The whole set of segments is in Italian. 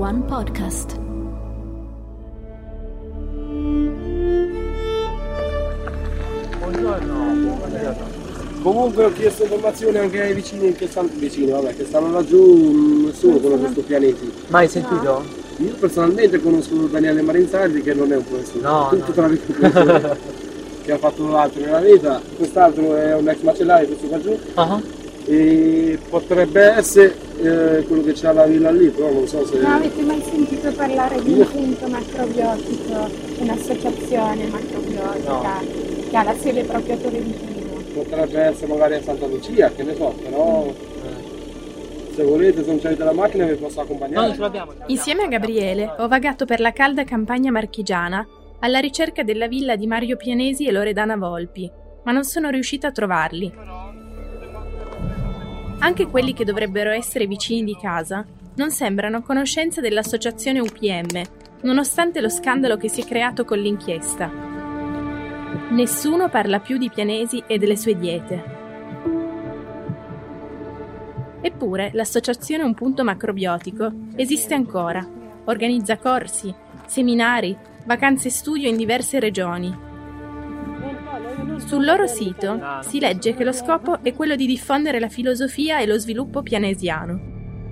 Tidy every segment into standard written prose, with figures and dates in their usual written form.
One Podcast. Buongiorno. Comunque ho chiesto informazioni anche ai vicini che stanno laggiù, nessuno conosce questo pianeti. Mai sentito? Io personalmente conosco Daniele Marinzardi, che non è un professore, tra le professore che ha fatto altro nella vita. Quest'altro è un ex macellaio, questo qua giù. E potrebbe essere quello che c'ha la villa lì, però non so se... No, avete mai sentito parlare di un punto macrobiotico, un'associazione macrobiotica che ha la sede proprio a Tolentino? Potrebbe essere magari a Santa Lucia, che ne so, però se volete, se non c'avete la macchina vi posso accompagnare. No, ce l'abbiamo. Insieme a Gabriele ho vagato per la calda campagna marchigiana alla ricerca della villa di Mario Pianesi e Loredana Volpi, ma non sono riuscita a trovarli. Anche quelli che dovrebbero essere vicini di casa non sembrano a conoscenza dell'associazione UPM, nonostante lo scandalo che si è creato con l'inchiesta. Nessuno parla più di Pianesi e delle sue diete. Eppure l'associazione Un Punto Macrobiotico esiste ancora, organizza corsi, seminari, vacanze studio in diverse regioni. Sul loro sito si legge che lo scopo è quello di diffondere la filosofia e lo sviluppo pianesiano.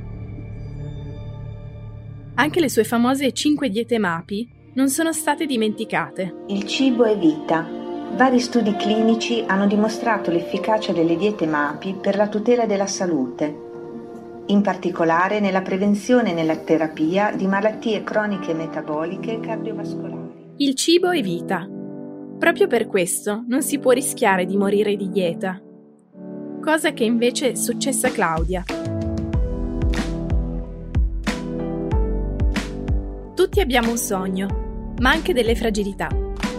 Anche le sue famose 5 diete MAPI non sono state dimenticate. Il cibo è vita. Vari studi clinici hanno dimostrato l'efficacia delle diete MAPI per la tutela della salute, in particolare nella prevenzione e nella terapia di malattie croniche metaboliche e cardiovascolari. Il cibo è vita. Proprio per questo non si può rischiare di morire di dieta, cosa che invece è successa a Claudia. Tutti abbiamo un sogno, ma anche delle fragilità.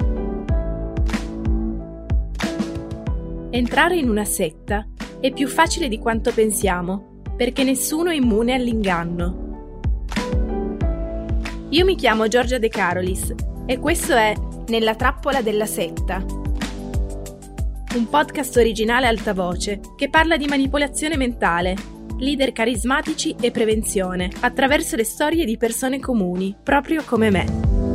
Entrare in una setta è più facile di quanto pensiamo, perché nessuno è immune all'inganno. Io mi chiamo Giorgia De Carolis e questo è Nella trappola della setta, un podcast originale alta voce che parla di manipolazione mentale, leader carismatici e prevenzione attraverso le storie di persone comuni, proprio come me.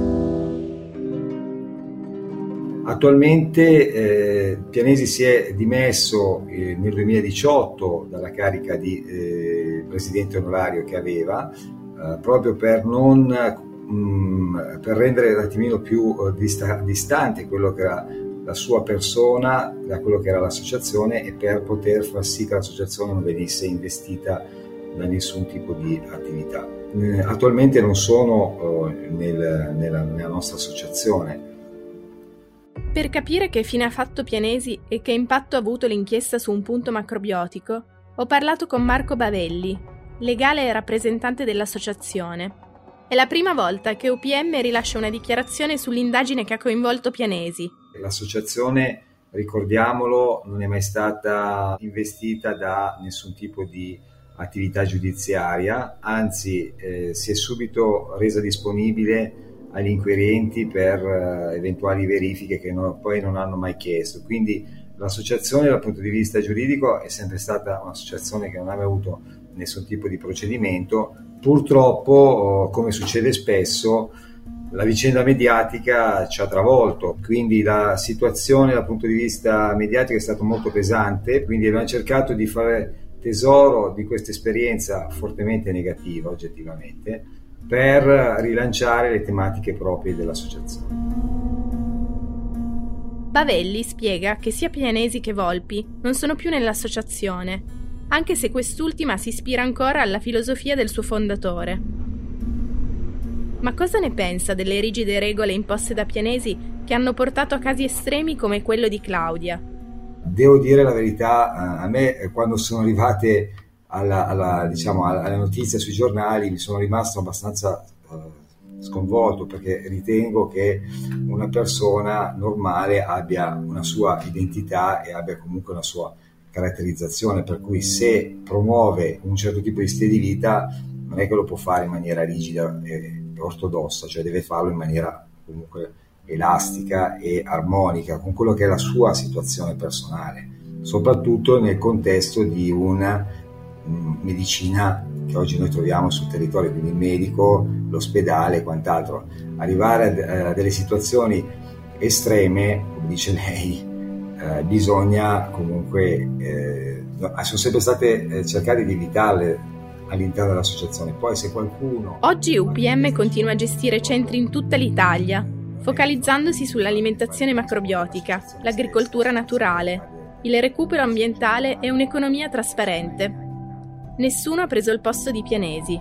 Attualmente Pianesi si è dimesso nel 2018 dalla carica di presidente onorario che aveva, proprio per rendere un attimino più distante quello che era la sua persona da quello che era l'associazione e per poter far sì che l'associazione non venisse investita da nessun tipo di attività. Attualmente non sono nella nostra associazione. Per capire che fine ha fatto Pianesi e che impatto ha avuto l'inchiesta su Un Punto Macrobiotico, ho parlato con Marco Bavelli, legale e rappresentante dell'associazione. È la prima volta che UPM rilascia una dichiarazione sull'indagine che ha coinvolto Pianesi. L'associazione, ricordiamolo, non è mai stata investita da nessun tipo di attività giudiziaria, anzi si è subito resa disponibile agli inquirenti per eventuali verifiche che poi non hanno mai chiesto. Quindi l'associazione dal punto di vista giuridico è sempre stata un'associazione che non aveva avuto nessun tipo di procedimento. Purtroppo, come succede spesso, la vicenda mediatica ci ha travolto, quindi la situazione dal punto di vista mediatico è stata molto pesante, quindi abbiamo cercato di fare tesoro di questa esperienza fortemente negativa oggettivamente per rilanciare le tematiche proprie dell'associazione. Bavelli spiega che sia Pianesi che Volpi non sono più nell'associazione, anche se quest'ultima si ispira ancora alla filosofia del suo fondatore. Ma cosa ne pensa delle rigide regole imposte da Pianesi che hanno portato a casi estremi come quello di Claudia? Devo dire la verità, a me quando sono arrivate alla notizia sui giornali mi sono rimasto abbastanza sconvolto, perché ritengo che una persona normale abbia una sua identità e abbia comunque una sua caratterizzazione, per cui se promuove un certo tipo di stile di vita non è che lo può fare in maniera rigida e ortodossa, cioè deve farlo in maniera comunque elastica e armonica con quello che è la sua situazione personale, soprattutto nel contesto di una medicina che oggi noi troviamo sul territorio, quindi il medico, l'ospedale e quant'altro. Arrivare a delle situazioni estreme, come dice lei, bisogna comunque, sono sempre state cercate di evitarle all'interno dell'associazione. Poi se qualcuno... Oggi UPM continua a gestire centri in tutta l'Italia, focalizzandosi sull'alimentazione macrobiotica, l'agricoltura naturale, il recupero ambientale e un'economia trasparente. Nessuno ha preso il posto di Pianesi.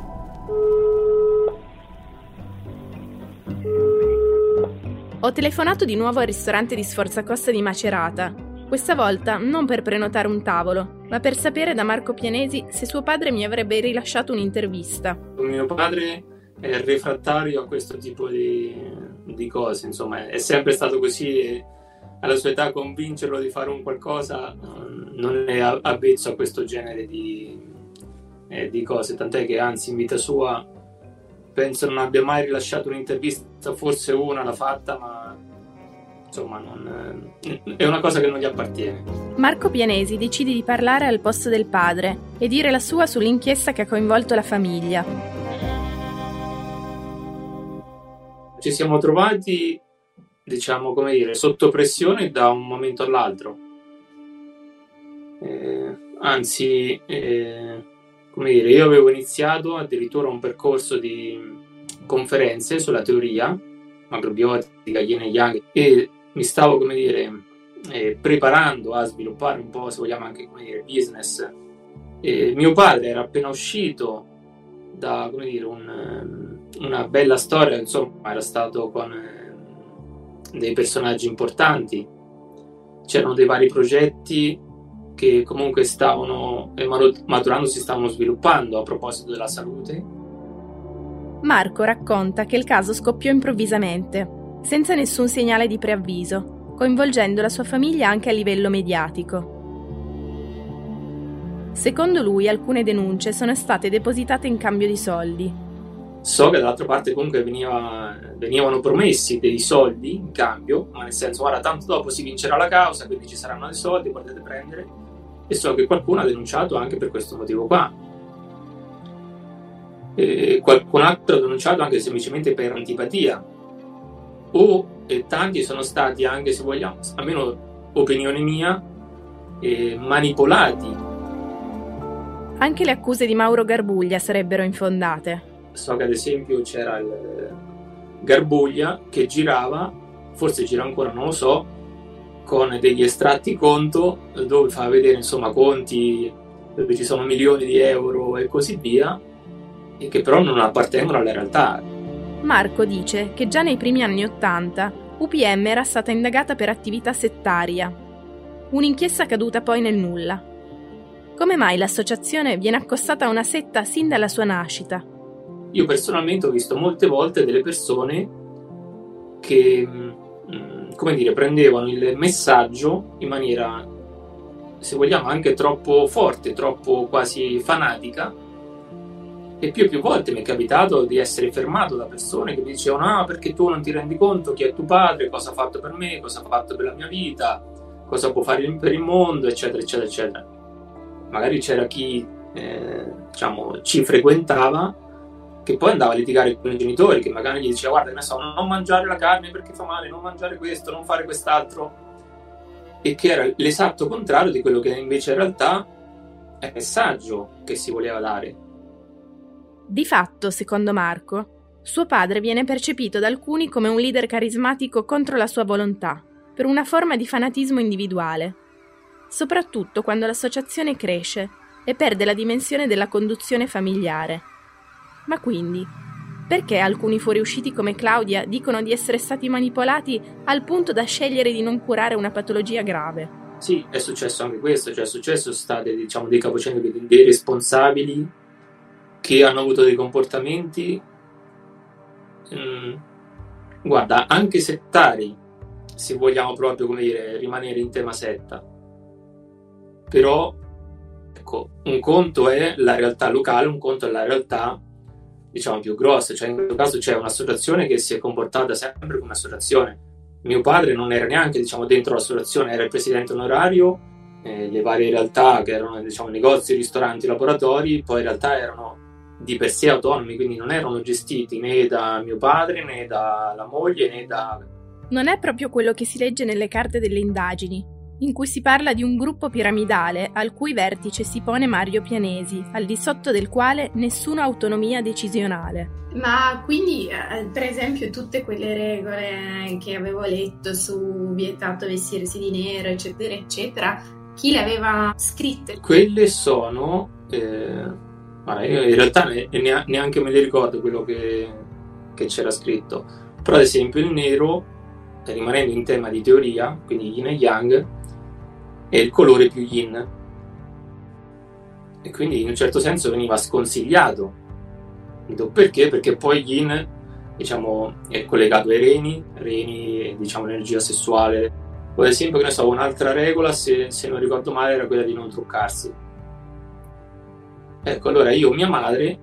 Ho telefonato di nuovo al ristorante di Sforzacosta di Macerata, questa volta non per prenotare un tavolo, ma per sapere da Marco Pianesi se suo padre mi avrebbe rilasciato un'intervista. Mio padre è refrattario a questo tipo di cose, insomma, è sempre stato così e alla sua età convincerlo di fare un qualcosa non è avvezzo a questo genere di cose, tant'è che anzi in vita sua penso non abbia mai rilasciato un'intervista, forse una l'ha fatta, ma insomma è una cosa che non gli appartiene. Marco Pianesi decide di parlare al posto del padre e dire la sua sull'inchiesta che ha coinvolto la famiglia. Ci siamo trovati, diciamo, come dire, sotto pressione da un momento all'altro. Come dire, io avevo iniziato addirittura un percorso di conferenze sulla teoria macrobiotica, yin e yang, e mi stavo, come dire, preparando a sviluppare un po', se vogliamo anche, come dire, business. Mio padre era appena uscito da, come dire, una bella storia, insomma, era stato con dei personaggi importanti, c'erano dei vari progetti che comunque stavano maturando, si stavano sviluppando a proposito della salute. Marco racconta che il caso scoppiò improvvisamente, senza nessun segnale di preavviso, coinvolgendo la sua famiglia anche a livello mediatico. Secondo lui, alcune denunce sono state depositate in cambio di soldi. So che dall'altra parte comunque venivano promessi dei soldi in cambio, ma nel senso, guarda, tanto dopo si vincerà la causa, quindi ci saranno dei soldi, potete prendere. E so che qualcuno ha denunciato anche per questo motivo qua. E qualcun altro ha denunciato anche semplicemente per antipatia. E tanti sono stati anche, se vogliamo, almeno opinione mia, manipolati. Anche le accuse di Mauro Garbuglia sarebbero infondate. So che ad esempio c'era il Garbuglia che girava, forse gira ancora, non lo so, con degli estratti conto dove fa vedere, insomma, conti dove ci sono milioni di euro e così via, e che però non appartengono alla realtà. Marco dice che già nei primi anni '80 UPM era stata indagata per attività settaria, un'inchiesta caduta poi nel nulla. Come mai l'associazione viene accostata a una setta sin dalla sua nascita? Io personalmente ho visto molte volte delle persone che, come dire, prendevano il messaggio in maniera, se vogliamo, anche troppo forte, troppo quasi fanatica, e più volte mi è capitato di essere fermato da persone che mi dicevano: ah, perché tu non ti rendi conto chi è tuo padre, cosa ha fatto per me, cosa ha fatto per la mia vita, cosa può fare per il mondo, eccetera eccetera eccetera. Magari c'era chi diciamo ci frequentava, che poi andava a litigare con i genitori, che magari gli diceva: guarda, ne so, non mangiare la carne perché fa male, non mangiare questo, non fare quest'altro, e che era l'esatto contrario di quello che invece in realtà è il messaggio che si voleva dare. Di fatto, secondo Marco, suo padre viene percepito da alcuni come un leader carismatico contro la sua volontà, per una forma di fanatismo individuale, soprattutto quando l'associazione cresce e perde la dimensione della conduzione familiare. Ma quindi, perché alcuni fuoriusciti come Claudia dicono di essere stati manipolati al punto da scegliere di non curare una patologia grave? Sì, è successo anche questo, cioè è successo state, diciamo, dei capocannonieri, dei responsabili che hanno avuto dei comportamenti, guarda, anche settari, se vogliamo proprio, come dire, rimanere in tema setta. Però, ecco, un conto è la realtà locale, un conto è la realtà, diciamo, più grossa. Cioè in questo caso c'è un'associazione che si è comportata sempre come un'associazione. Mio padre non era neanche, diciamo, dentro l'associazione, era il presidente onorario le varie realtà che erano, diciamo, negozi, ristoranti, laboratori, poi in realtà erano di per sé autonomi, quindi non erano gestiti né da mio padre né dalla moglie né da... Non è proprio quello che si legge nelle carte delle indagini, in cui si parla di un gruppo piramidale al cui vertice si pone Mario Pianesi, al di sotto del quale nessuna autonomia decisionale. Ma quindi, per esempio, tutte quelle regole che avevo letto su vietato vestirsi di nero, eccetera, eccetera, chi le aveva scritte? Quelle sono... Guarda, io in realtà neanche me le ricordo quello che c'era scritto, però ad esempio il nero, rimanendo in tema di teoria, quindi yin e yang, è il colore più yin, e quindi in un certo senso veniva sconsigliato. Perché? Perché poi yin, diciamo, è collegato ai reni, diciamo, l'energia sessuale. Ad esempio, che ne so, un'altra regola, se non ricordo male, era quella di non truccarsi. Ecco, allora io, mia madre,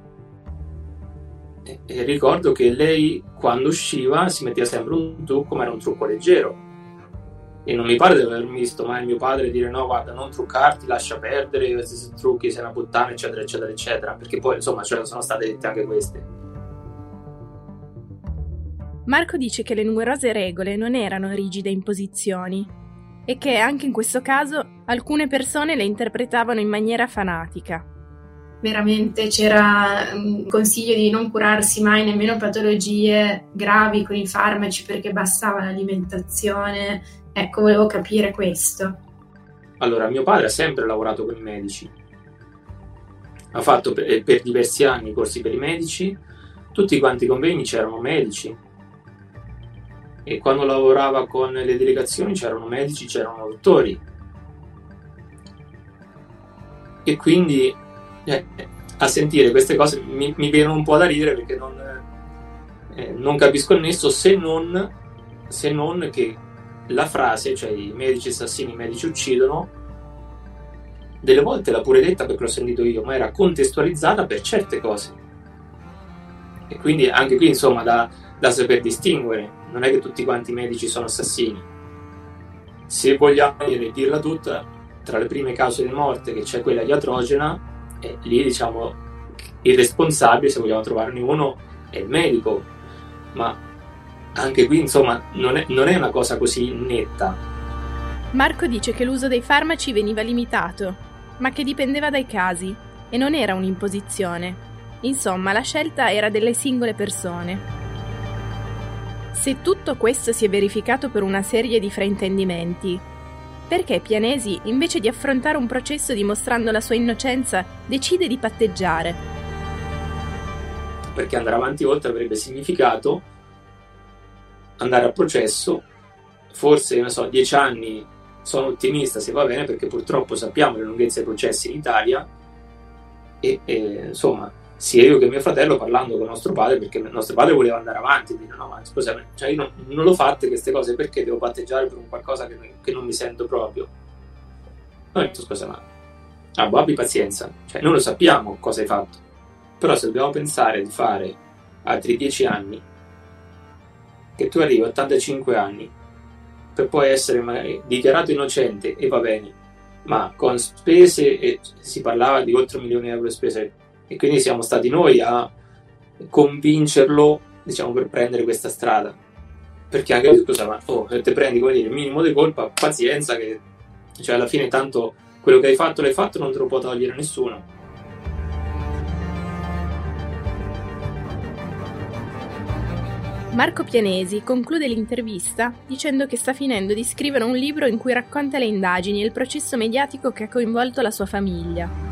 ricordo che lei quando usciva si metteva sempre un trucco, ma era un trucco leggero, e non mi pare di avermi visto mai mio padre dire no, guarda, non truccarti, lascia perdere, se trucchi sei una puttana, eccetera eccetera eccetera, perché poi insomma sono state dette anche queste. Marco dice che le numerose regole non erano rigide imposizioni e che anche in questo caso alcune persone le interpretavano in maniera fanatica. Veramente c'era un consiglio di non curarsi mai nemmeno patologie gravi con i farmaci perché bastava l'alimentazione. Ecco, volevo capire questo. Allora, mio padre ha sempre lavorato con i medici. Ha fatto per diversi anni corsi per i medici, tutti quanti i convegni c'erano medici. E quando lavorava con le delegazioni c'erano medici, c'erano dottori. E quindi... a sentire queste cose mi viene un po' da ridere, perché non capisco il nesso, se non che la frase, cioè i medici assassini, i medici uccidono, delle volte l'ha pure detta perché l'ho sentito io, ma era contestualizzata per certe cose, e quindi anche qui insomma da saper distinguere, non è che tutti quanti i medici sono assassini. Se vogliamo dirla tutta, tra le prime cause di morte che c'è quella iatrogena, e lì diciamo il responsabile, se vogliamo trovarne uno, è il medico, ma anche qui insomma non è una cosa così netta. Marco dice che l'uso dei farmaci veniva limitato, ma che dipendeva dai casi e non era un'imposizione. Insomma, la scelta era delle singole persone. Se tutto questo si è verificato per una serie di fraintendimenti, perché Pianesi, invece di affrontare un processo dimostrando la sua innocenza, decide di patteggiare? Perché andare avanti oltre avrebbe significato andare a processo, forse, non so, 10 anni, sono ottimista se va bene, perché purtroppo sappiamo le lunghezze dei processi in Italia, e insomma, sia io che mio fratello parlando con nostro padre, perché nostro padre voleva andare avanti, dire no, ma scusami, cioè io non l'ho fatte queste cose, perché devo patteggiare per un qualcosa che non mi sento proprio? Ho detto scusa, ma abbi pazienza, cioè noi lo sappiamo cosa hai fatto, però se dobbiamo pensare di fare altri 10 anni, che tu arrivi a 85 anni per poi essere magari dichiarato innocente, e va bene, ma con spese, e si parlava di oltre 1 milione di euro di spese, e quindi siamo stati noi a convincerlo, diciamo, per prendere questa strada, perché anche scusa, ma te prendi, come dire, il minimo di colpa, pazienza, che cioè alla fine tanto quello che hai fatto l'hai fatto, non te lo può togliere nessuno. Marco Pianesi conclude l'intervista dicendo che sta finendo di scrivere un libro in cui racconta le indagini e il processo mediatico che ha coinvolto la sua famiglia.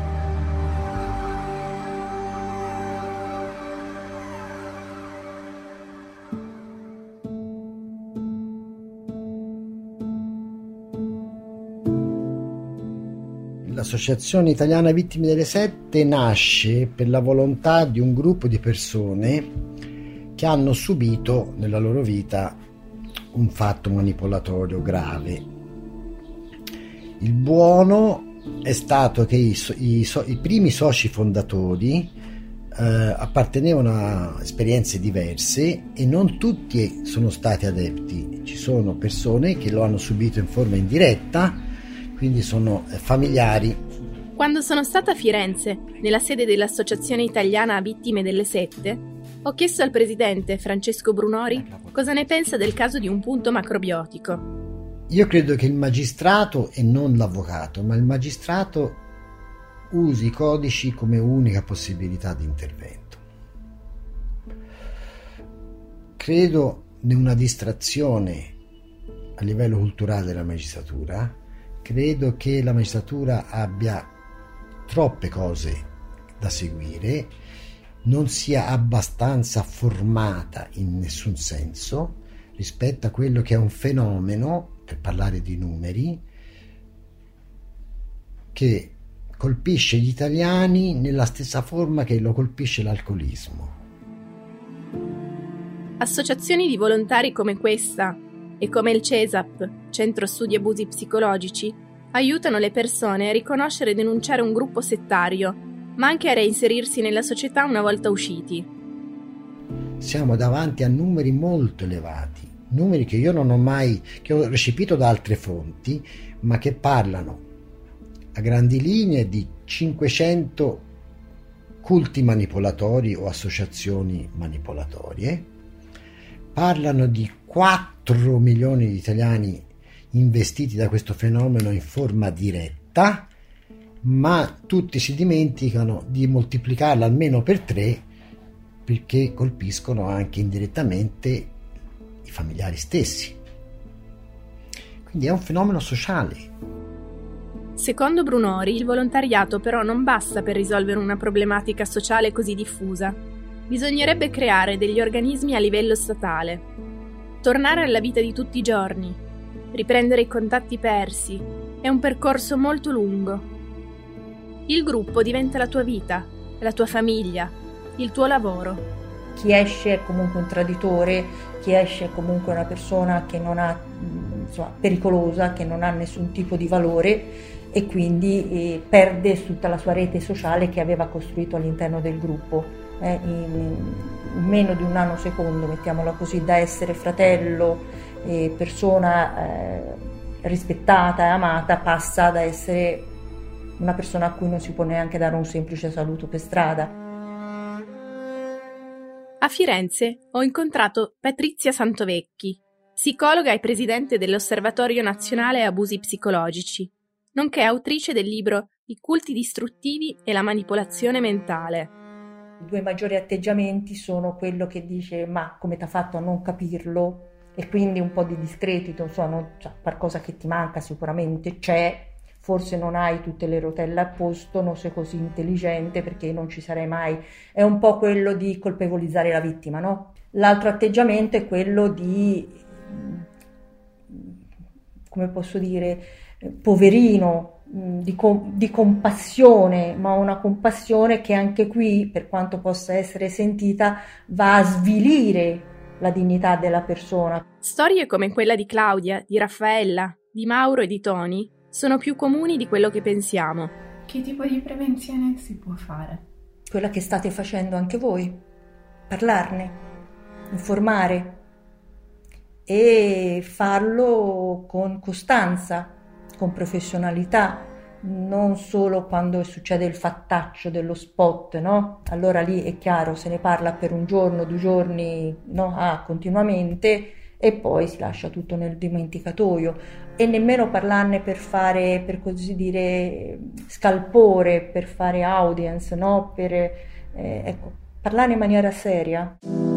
L'Associazione Italiana Vittime delle Sette nasce per la volontà di un gruppo di persone che hanno subito nella loro vita un fatto manipolatorio grave. Il buono è stato che i primi soci fondatori appartenevano a esperienze diverse e non tutti sono stati adepti. Ci sono persone che lo hanno subito in forma indiretta, quindi sono familiari. Quando sono stata a Firenze, nella sede dell'Associazione Italiana Vittime delle Sette, ho chiesto al presidente Francesco Brunori cosa ne pensa del caso di un punto macrobiotico. Io credo che il magistrato, e non l'avvocato, ma il magistrato usi i codici come unica possibilità di intervento. Credo in una distrazione a livello culturale della magistratura, credo che la magistratura abbia troppe cose da seguire, non sia abbastanza formata in nessun senso rispetto a quello che è un fenomeno, per parlare di numeri, che colpisce gli italiani nella stessa forma che lo colpisce l'alcolismo. Associazioni di volontari come questa e come il CESAP, Centro Studi Abusi Psicologici, aiutano le persone a riconoscere e denunciare un gruppo settario, ma anche a reinserirsi nella società una volta usciti. Siamo davanti a numeri molto elevati, numeri che io non ho mai, che ho recepito da altre fonti, ma che parlano a grandi linee di 500 culti manipolatori o associazioni manipolatorie, parlano di 4 milioni di italiani investiti da questo fenomeno in forma diretta, ma tutti si dimenticano di moltiplicarla almeno per 3 perché colpiscono anche indirettamente i familiari stessi. Quindi è un fenomeno sociale. Secondo Brunori, il volontariato però non basta per risolvere una problematica sociale così diffusa. Bisognerebbe creare degli organismi a livello statale, tornare alla vita di tutti i giorni, riprendere i contatti persi. È un percorso molto lungo. Il gruppo diventa la tua vita, la tua famiglia, il tuo lavoro. Chi esce è comunque un traditore, chi esce è comunque una persona che non ha, pericolosa, che non ha nessun tipo di valore e quindi perde tutta la sua rete sociale che aveva costruito all'interno del gruppo. In meno di un nanosecondo, mettiamola così, da essere fratello, persona rispettata e amata, passa da essere una persona a cui non si può neanche dare un semplice saluto per strada. A Firenze ho incontrato Patrizia Santovecchi, psicologa e presidente dell'Osservatorio Nazionale Abusi Psicologici, nonché autrice del libro I culti distruttivi e la manipolazione mentale. I 2 maggiori atteggiamenti sono quello che dice ma come t'ha fatto a non capirlo, e quindi un po' di discredito, qualcosa che ti manca sicuramente c'è, forse non hai tutte le rotelle a posto, non sei così intelligente perché non ci sarei mai. È un po' quello di colpevolizzare la vittima, no? L'altro atteggiamento è quello di, come posso dire, poverino, di compassione, ma una compassione che anche qui, per quanto possa essere sentita, va a svilire la dignità della persona. Storie come quella di Claudia, di Raffaella, di Mauro e di Tony sono più comuni di quello che pensiamo. Che tipo di prevenzione si può fare? Quella che state facendo anche voi. Parlarne, informare e farlo con costanza, con professionalità, non solo quando succede il fattaccio dello spot, no? Allora lì è chiaro, se ne parla per un giorno, 2 giorni, no? Continuamente, e poi si lascia tutto nel dimenticatoio, e nemmeno parlarne per fare, per così dire, scalpore, per fare audience, no? Parlarne in maniera seria.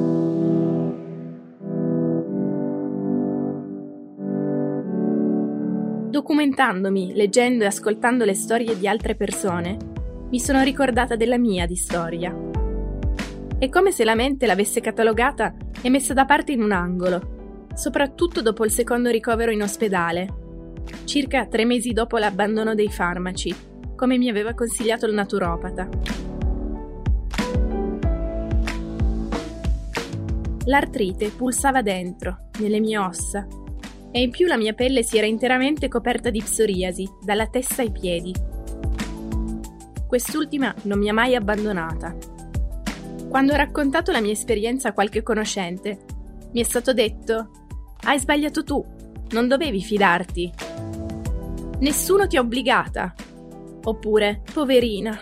Documentandomi, leggendo e ascoltando le storie di altre persone, mi sono ricordata della mia di storia. È come se la mente l'avesse catalogata e messa da parte in un angolo, soprattutto dopo il secondo ricovero in ospedale, circa 3 mesi dopo l'abbandono dei farmaci, come mi aveva consigliato il naturopata. L'artrite pulsava dentro, nelle mie ossa, e in più la mia pelle si era interamente coperta di psoriasi, dalla testa ai piedi. Quest'ultima non mi ha mai abbandonata. Quando ho raccontato la mia esperienza a qualche conoscente, mi è stato detto: «Hai sbagliato tu, non dovevi fidarti». Nessuno ti ha obbligata. Oppure, poverina.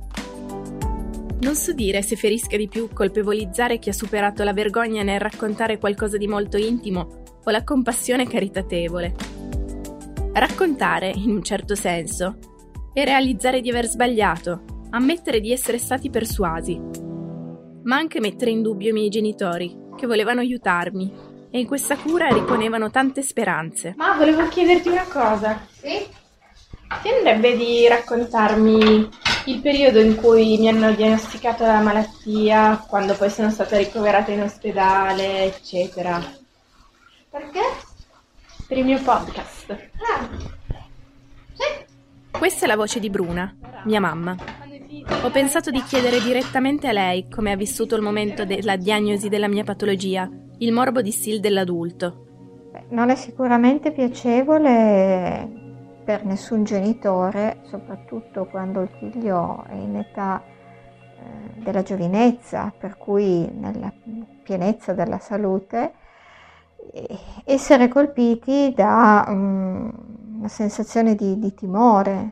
Non so dire se ferisca di più colpevolizzare chi ha superato la vergogna nel raccontare qualcosa di molto intimo o la compassione caritatevole. Raccontare, in un certo senso, è realizzare di aver sbagliato, ammettere di essere stati persuasi, ma anche mettere in dubbio i miei genitori, che volevano aiutarmi e in questa cura riponevano tante speranze. Ma volevo chiederti una cosa. Sì? Ti andrebbe di raccontarmi il periodo in cui mi hanno diagnosticato la malattia, quando poi sono stata ricoverata in ospedale, eccetera? Perché? Per il mio podcast. Ah. Sì? Questa è la voce di Bruna, mia mamma. Ho pensato di chiedere direttamente a lei come ha vissuto il momento della diagnosi della mia patologia, il morbo di Still dell'adulto. Non è sicuramente piacevole per nessun genitore, soprattutto quando il figlio è in età della giovinezza, per cui nella pienezza della salute, essere colpiti da una sensazione di timore,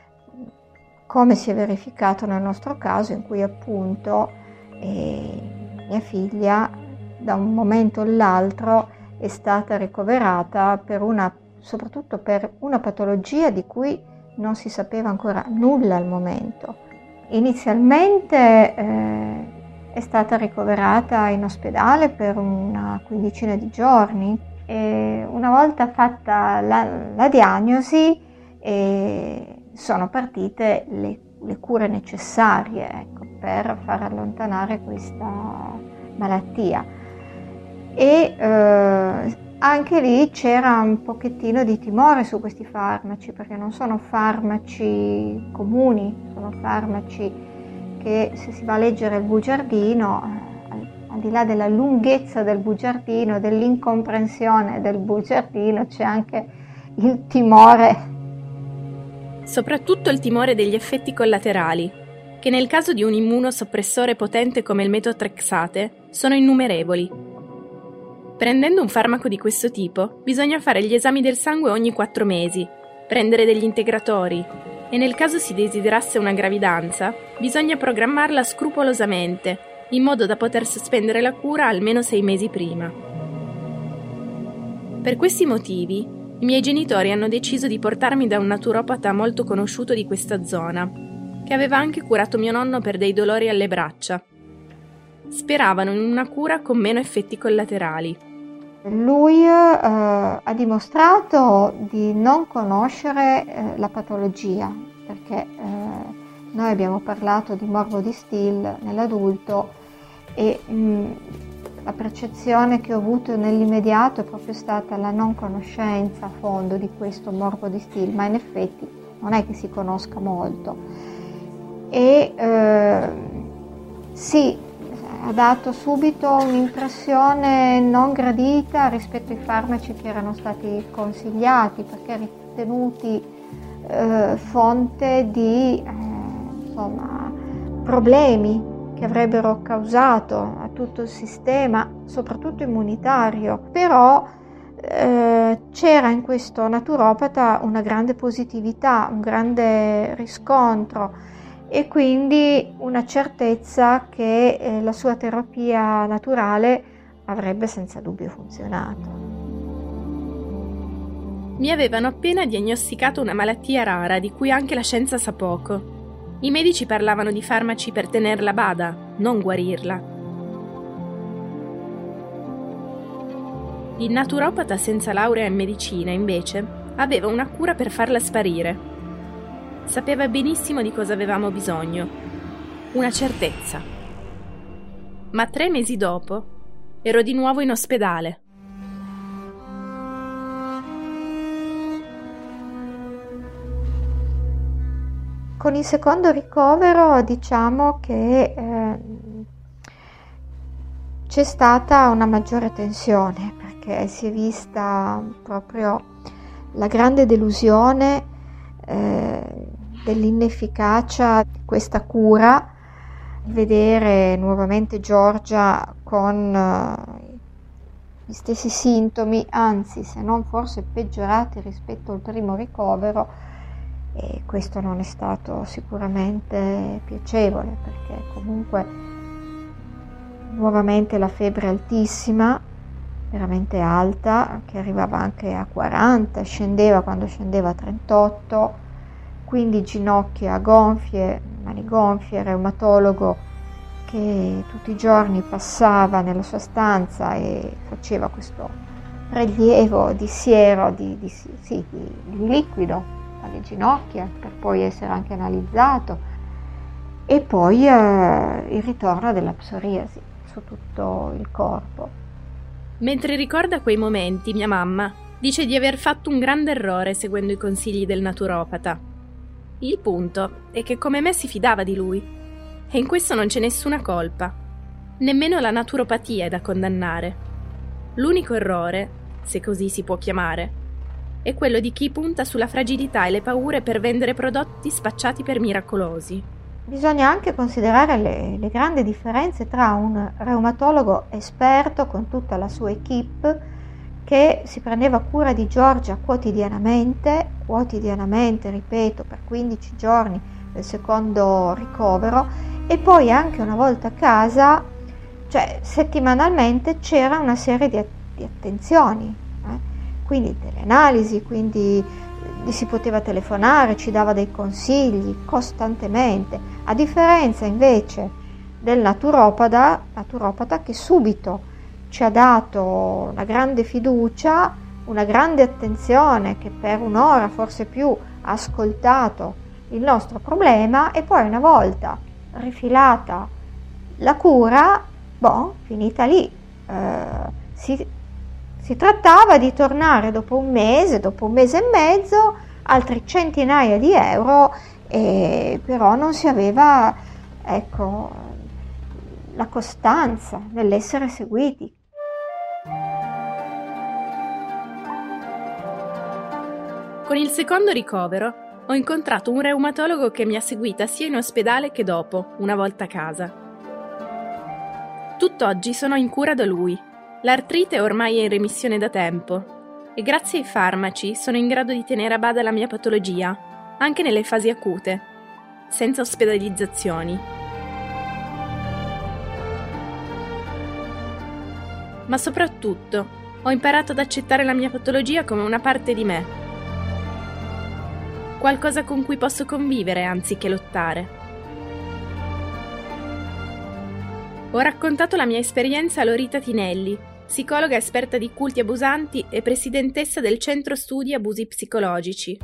come si è verificato nel nostro caso, in cui appunto mia figlia da un momento all'altro è stata ricoverata soprattutto per una patologia di cui non si sapeva ancora nulla al momento. Inizialmente è stata ricoverata in ospedale per una quindicina di giorni e una volta fatta la diagnosi sono partite le cure necessarie, ecco, per far allontanare questa malattia. E anche lì c'era un pochettino di timore su questi farmaci, perché non sono farmaci comuni, sono farmaci che, se si va a leggere il bugiardino, al di là della lunghezza del bugiardino, dell'incomprensione del bugiardino, c'è anche il timore. Soprattutto il timore degli effetti collaterali, che nel caso di un immunosoppressore potente come il metotrexate sono innumerevoli. Prendendo un farmaco di questo tipo, bisogna fare gli esami del sangue ogni 4 mesi, prendere degli integratori e nel caso si desiderasse una gravidanza, bisogna programmarla scrupolosamente, in modo da poter sospendere la cura almeno 6 mesi prima. Per questi motivi, i miei genitori hanno deciso di portarmi da un naturopata molto conosciuto di questa zona, che aveva anche curato mio nonno per dei dolori alle braccia. Speravano in una cura con meno effetti collaterali. Lui ha dimostrato di non conoscere la patologia, perché noi abbiamo parlato di morbo di Still nell'adulto e la percezione che ho avuto nell'immediato è proprio stata la non conoscenza a fondo di questo morbo di Still, ma in effetti non è che si conosca molto. E sì, ha dato subito un'impressione non gradita rispetto ai farmaci che erano stati consigliati, perché ritenuti fonte di problemi che avrebbero causato a tutto il sistema, soprattutto immunitario. Però c'era in questo naturopata una grande positività, un grande riscontro e quindi una certezza che la sua terapia naturale avrebbe senza dubbio funzionato. Mi avevano appena diagnosticato una malattia rara di cui anche la scienza sa poco. I medici parlavano di farmaci per tenerla a bada, non guarirla. Il naturopata senza laurea in medicina, invece, aveva una cura per farla sparire. Sapeva benissimo di cosa avevamo bisogno. Una certezza. Ma 3 mesi dopo ero di nuovo in ospedale. Con il secondo ricovero diciamo che c'è stata una maggiore tensione, perché si è vista proprio la grande delusione dell'inefficacia di questa cura, vedere nuovamente Giorgia con gli stessi sintomi, anzi se non forse peggiorati rispetto al primo ricovero, e questo non è stato sicuramente piacevole, perché comunque nuovamente la febbre altissima, veramente alta, che arrivava anche a 40, scendeva quando scendeva a 38, quindi ginocchia gonfie, mani gonfie, reumatologo che tutti i giorni passava nella sua stanza e faceva questo prelievo di siero, di liquido alle ginocchia per poi essere anche analizzato, e poi il ritorno della psoriasi su tutto il corpo. Mentre ricorda quei momenti, mia mamma dice di aver fatto un grande errore seguendo i consigli del naturopata. Il punto è che come me si fidava di lui, e in questo non c'è nessuna colpa. Nemmeno la naturopatia è da condannare. L'unico errore, se così si può chiamare, è quello di chi punta sulla fragilità e le paure per vendere prodotti spacciati per miracolosi. Bisogna anche considerare le grandi differenze tra un reumatologo esperto con tutta la sua equipe che si prendeva cura di Giorgia quotidianamente, ripeto, per 15 giorni del secondo ricovero, e poi anche una volta a casa, cioè settimanalmente, c'era una serie di attenzioni, quindi delle analisi, quindi gli si poteva telefonare, ci dava dei consigli costantemente, a differenza invece del naturopata che subito ci ha dato una grande fiducia, una grande attenzione, che per un'ora forse più ha ascoltato il nostro problema, e poi una volta rifilata la cura, finita lì, si trattava di tornare dopo un mese e mezzo, altri centinaia di euro, e però non si aveva, la costanza nell'essere seguiti. Con il secondo ricovero ho incontrato un reumatologo che mi ha seguita sia in ospedale che dopo, una volta a casa. Tutt'oggi sono in cura da lui. L'artrite ormai è in remissione da tempo e grazie ai farmaci sono in grado di tenere a bada la mia patologia, anche nelle fasi acute, senza ospedalizzazioni. Ma soprattutto ho imparato ad accettare la mia patologia come una parte di me. Qualcosa con cui posso convivere anziché lottare. Ho raccontato la mia esperienza a Lorita Tinelli, psicologa esperta di culti abusanti e presidentessa del Centro Studi Abusi Psicologici.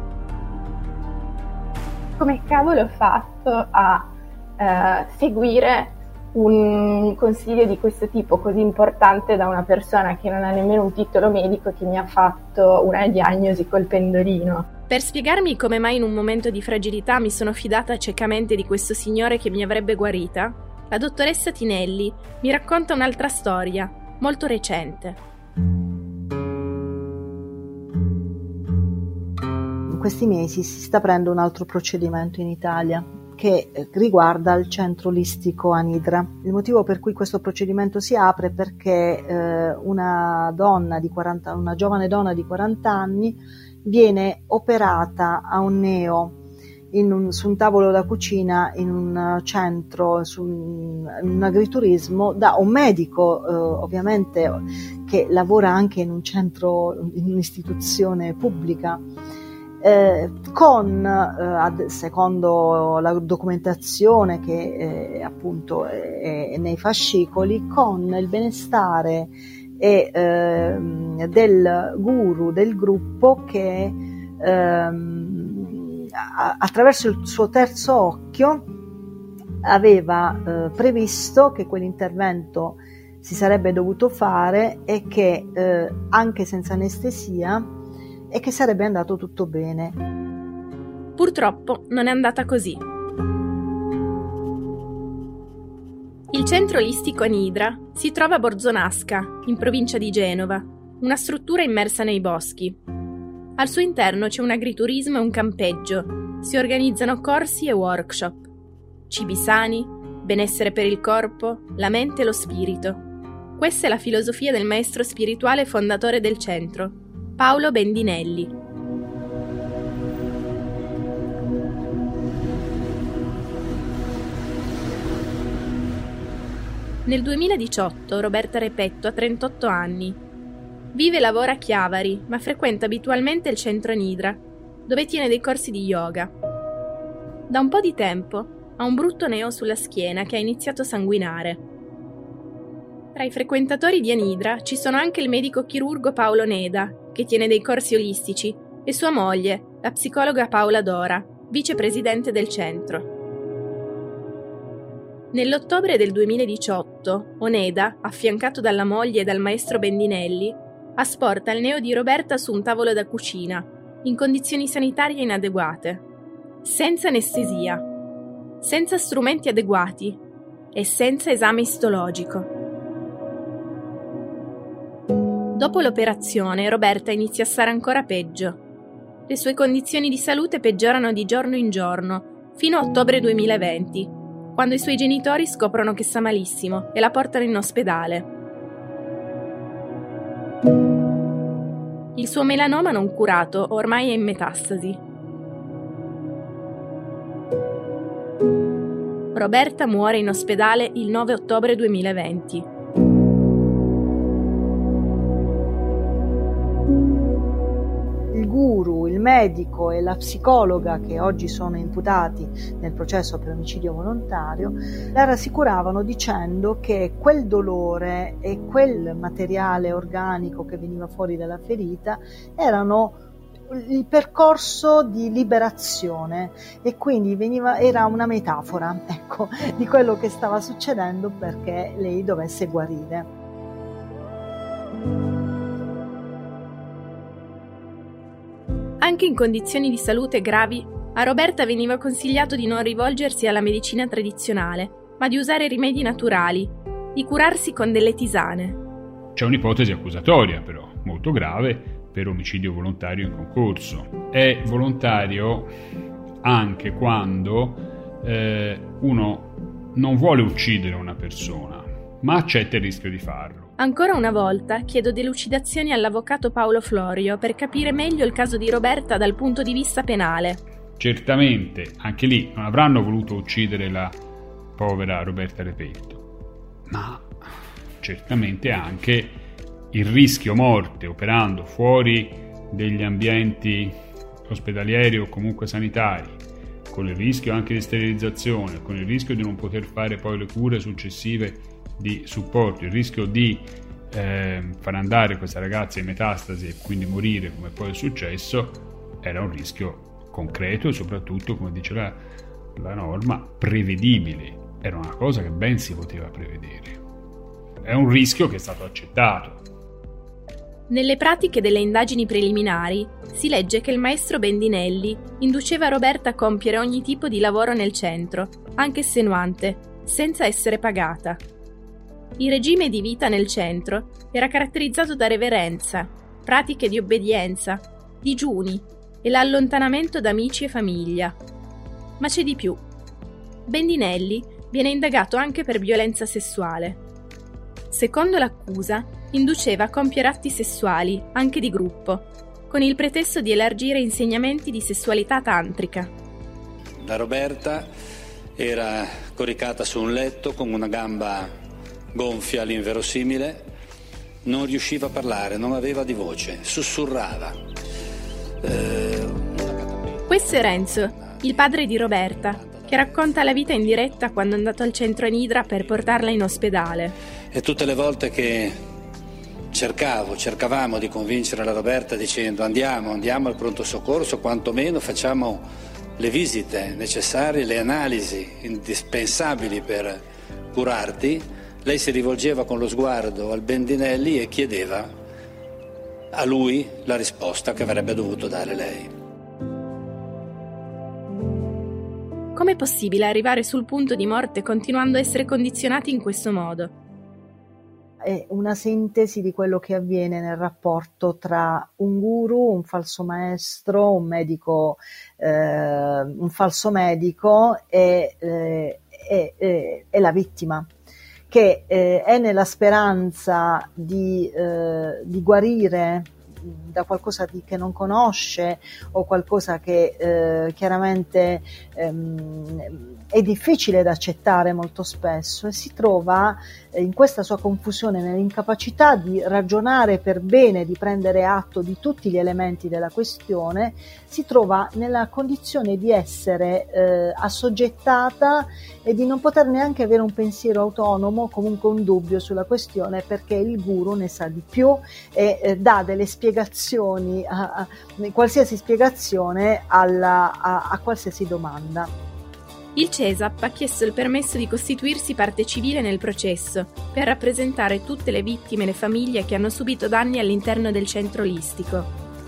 Come cavolo ho fatto a seguire un consiglio di questo tipo così importante da una persona che non ha nemmeno un titolo medico, che mi ha fatto una diagnosi col pendolino? Per spiegarmi come mai in un momento di fragilità mi sono fidata ciecamente di questo signore che mi avrebbe guarita, la dottoressa Tinelli mi racconta un'altra storia, molto recente. In questi mesi si sta aprendo un altro procedimento in Italia che riguarda il centro olistico Anidra. Il motivo per cui questo procedimento si apre è perché una giovane donna di 40 anni viene operata a un neo su un tavolo da cucina in un centro, in un agriturismo, da un medico ovviamente che lavora anche in un centro, in un'istituzione pubblica, secondo la documentazione che appunto è nei fascicoli, con il benestare e del guru del gruppo che attraverso il suo terzo occhio aveva previsto che quell'intervento si sarebbe dovuto fare e che anche senza anestesia, e che sarebbe andato tutto bene. Purtroppo non è andata così. Il centro olistico Anidra si trova a Borzonasca, in provincia di Genova, una struttura immersa nei boschi. Al suo interno c'è un agriturismo e un campeggio, si organizzano corsi e workshop, cibi sani, benessere per il corpo, la mente e lo spirito. Questa è la filosofia del maestro spirituale fondatore del centro, Paolo Bendinelli. Nel 2018 Roberta Repetto ha 38 anni. Vive e lavora a Chiavari, ma frequenta abitualmente il centro Nidra, dove tiene dei corsi di yoga. Da un po' di tempo ha un brutto neo sulla schiena che ha iniziato a sanguinare. Tra i frequentatori di Anidra ci sono anche il medico chirurgo Paolo Neda, che tiene dei corsi olistici, e sua moglie, la psicologa Paola Dora, vicepresidente del centro. Nell'ottobre del 2018, Oneda, affiancato dalla moglie e dal maestro Bendinelli, asporta il neo di Roberta su un tavolo da cucina, in condizioni sanitarie inadeguate, senza anestesia, senza strumenti adeguati e senza esame istologico. Dopo l'operazione, Roberta inizia a stare ancora peggio. Le sue condizioni di salute peggiorano di giorno in giorno, fino a ottobre 2020, quando i suoi genitori scoprono che sta malissimo e la portano in ospedale. Il suo melanoma non curato ormai è in metastasi. Roberta muore in ospedale il 9 ottobre 2020. Il guru, il medico e la psicologa, che oggi sono imputati nel processo per omicidio volontario, la rassicuravano dicendo che quel dolore e quel materiale organico che veniva fuori dalla ferita erano il percorso di liberazione e quindi era una metafora, ecco, di quello che stava succedendo perché lei dovesse guarire. Anche in condizioni di salute gravi, a Roberta veniva consigliato di non rivolgersi alla medicina tradizionale, ma di usare rimedi naturali, di curarsi con delle tisane. C'è un'ipotesi accusatoria, però, molto grave, per omicidio volontario in concorso. È volontario anche quando uno non vuole uccidere una persona, ma accetta il rischio di farlo. Ancora una volta chiedo delucidazioni all'avvocato Paolo Florio per capire meglio il caso di Roberta dal punto di vista penale. Certamente, anche lì non avranno voluto uccidere la povera Roberta Repetto, ma certamente anche il rischio morte operando fuori degli ambienti ospedalieri o comunque sanitari, con il rischio anche di sterilizzazione, con il rischio di non poter fare poi le cure successive di supporto, il rischio di far andare questa ragazza in metastasi e quindi morire come poi è successo, era un rischio concreto e soprattutto, come dice la norma, prevedibile. Era una cosa che ben si poteva prevedere. È un rischio che è stato accettato. Nelle pratiche delle indagini preliminari si legge che il maestro Bendinelli induceva Roberta a compiere ogni tipo di lavoro nel centro, anche estenuante, senza essere pagata. Il regime di vita nel centro era caratterizzato da reverenza, pratiche di obbedienza, digiuni e l'allontanamento da amici e famiglia. Ma c'è di più. Bendinelli viene indagato anche per violenza sessuale. Secondo l'accusa, induceva a compiere atti sessuali, anche di gruppo, con il pretesto di elargire insegnamenti di sessualità tantrica. La Roberta era coricata su un letto con una gamba gonfia all'inverosimile, non riusciva a parlare, non aveva di voce, sussurrava. Questo è Renzo, il padre di Roberta, che racconta la vita in diretta quando è andato al centro Anidra per portarla in ospedale. E tutte le volte che cercavamo di convincere la Roberta dicendo andiamo al pronto soccorso, quantomeno facciamo le visite necessarie, le analisi indispensabili per curarti, lei si rivolgeva con lo sguardo al Bendinelli e chiedeva a lui la risposta che avrebbe dovuto dare lei. Com'è possibile arrivare sul punto di morte continuando a essere condizionati in questo modo? È una sintesi di quello che avviene nel rapporto tra un guru, un falso maestro, un medico, un falso medico e la vittima, che è nella speranza di guarire da qualcosa che non conosce o qualcosa che chiaramente è difficile da accettare molto spesso, e si trova in questa sua confusione, nell'incapacità di ragionare per bene, di prendere atto di tutti gli elementi della questione, si trova nella condizione di essere assoggettata e di non poter neanche avere un pensiero autonomo, comunque un dubbio sulla questione, perché il guru ne sa di più e dà delle spiegazioni, qualsiasi spiegazione a qualsiasi domanda. Il CESAP ha chiesto il permesso di costituirsi parte civile nel processo per rappresentare tutte le vittime e le famiglie che hanno subito danni all'interno del centro olistico.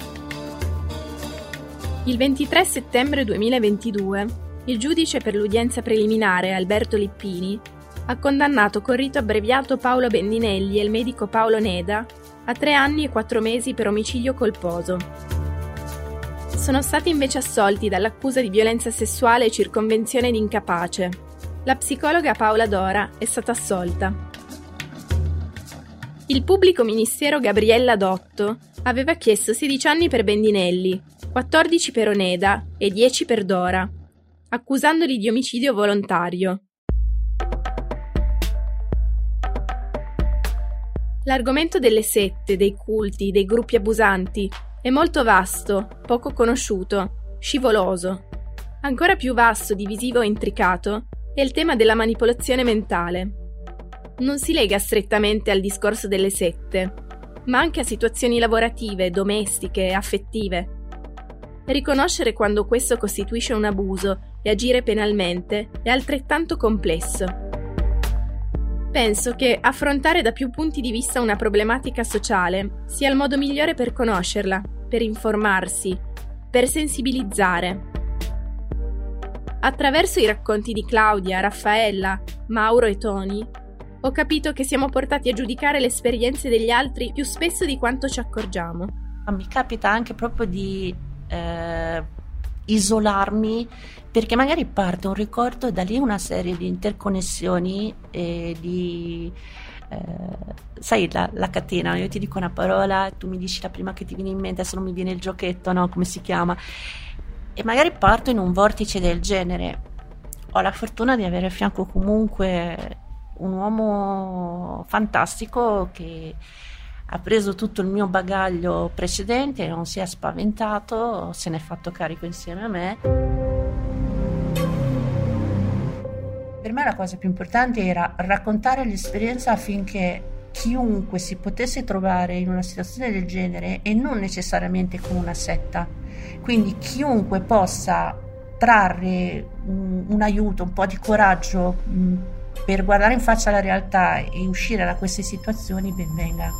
Il 23 settembre 2022, il giudice per l'udienza preliminare Alberto Lippini ha condannato con rito abbreviato Paolo Bendinelli e il medico Paolo Neda a 3 anni e 4 mesi per omicidio colposo. Sono stati invece assolti dall'accusa di violenza sessuale e circonvenzione di incapace. La psicologa Paola Dora è stata assolta. Il pubblico ministero Gabriella Dotto aveva chiesto 16 anni per Bendinelli, 14 per Oneda e 10 per Dora, accusandoli di omicidio volontario. L'argomento delle sette, dei culti, dei gruppi abusanti è molto vasto, poco conosciuto, scivoloso. Ancora più vasto, divisivo e intricato è il tema della manipolazione mentale. Non si lega strettamente al discorso delle sette, ma anche a situazioni lavorative, domestiche e affettive. Riconoscere quando questo costituisce un abuso e agire penalmente è altrettanto complesso. Penso che affrontare da più punti di vista una problematica sociale sia il modo migliore per conoscerla, per informarsi, per sensibilizzare. Attraverso i racconti di Claudia, Raffaella, Mauro e Tony, ho capito che siamo portati a giudicare le esperienze degli altri più spesso di quanto ci accorgiamo. Mi capita anche proprio di isolarmi, perché magari parte un ricordo e da lì una serie di interconnessioni e di sai la catena, io ti dico una parola, tu mi dici la prima che ti viene in mente, adesso non mi viene il giochetto, no, come si chiama, e magari parto in un vortice del genere. Ho la fortuna di avere a fianco comunque un uomo fantastico che ha preso tutto il mio bagaglio precedente, non si è spaventato, se ne è fatto carico insieme a me. Per me la cosa più importante era raccontare l'esperienza affinché chiunque si potesse trovare in una situazione del genere, e non necessariamente con una setta, quindi chiunque possa trarre un aiuto, un po' di coraggio per guardare in faccia la realtà e uscire da queste situazioni, ben venga.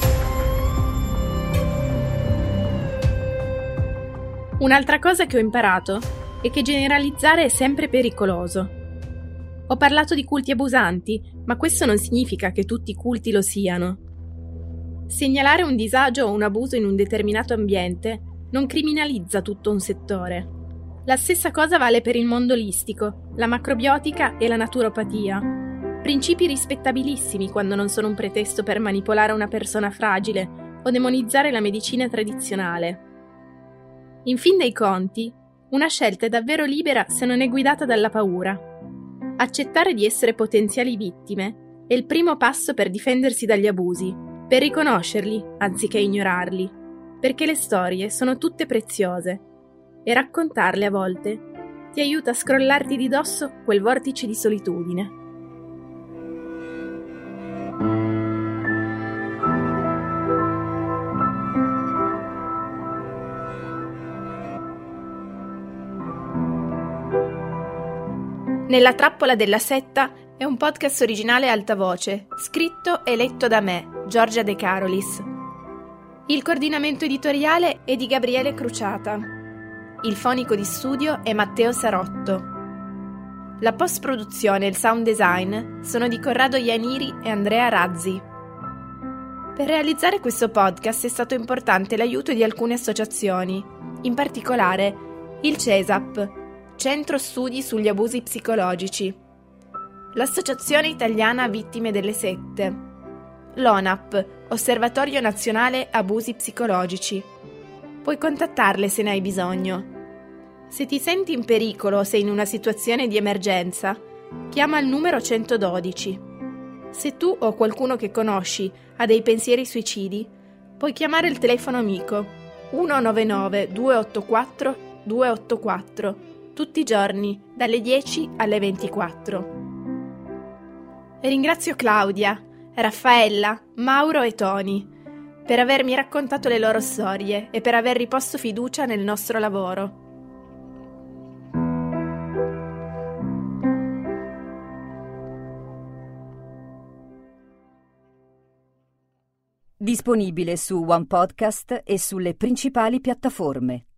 Un'altra cosa che ho imparato è che generalizzare è sempre pericoloso. Ho parlato di culti abusanti, ma questo non significa che tutti i culti lo siano. Segnalare un disagio o un abuso in un determinato ambiente non criminalizza tutto un settore. La stessa cosa vale per il mondo olistico, la macrobiotica e la naturopatia. Principi rispettabilissimi quando non sono un pretesto per manipolare una persona fragile o demonizzare la medicina tradizionale. In fin dei conti, una scelta è davvero libera se non è guidata dalla paura. Accettare di essere potenziali vittime è il primo passo per difendersi dagli abusi, per riconoscerli anziché ignorarli, perché le storie sono tutte preziose e raccontarle a volte ti aiuta a scrollarti di dosso quel vortice di solitudine. Nella trappola della setta è un podcast originale Alta Voce, scritto e letto da me, Giorgia De Carolis. Il coordinamento editoriale è di Gabriele Cruciata. Il fonico di studio è Matteo Sarotto. La post-produzione e il sound design sono di Corrado Ianiri e Andrea Razzi. Per realizzare questo podcast è stato importante l'aiuto di alcune associazioni, in particolare il CESAP, Centro Studi sugli Abusi Psicologici, l'Associazione Italiana Vittime delle Sette, l'ONAP, Osservatorio Nazionale Abusi Psicologici. Puoi contattarle se ne hai bisogno. Se ti senti in pericolo o sei in una situazione di emergenza, chiama il numero 112. Se tu o qualcuno che conosci ha dei pensieri suicidi, puoi chiamare il telefono amico 199 284 284 tutti i giorni dalle 10 alle 24. E ringrazio Claudia, Raffaella, Mauro e Tony per avermi raccontato le loro storie e per aver riposto fiducia nel nostro lavoro. Disponibile su One Podcast e sulle principali piattaforme.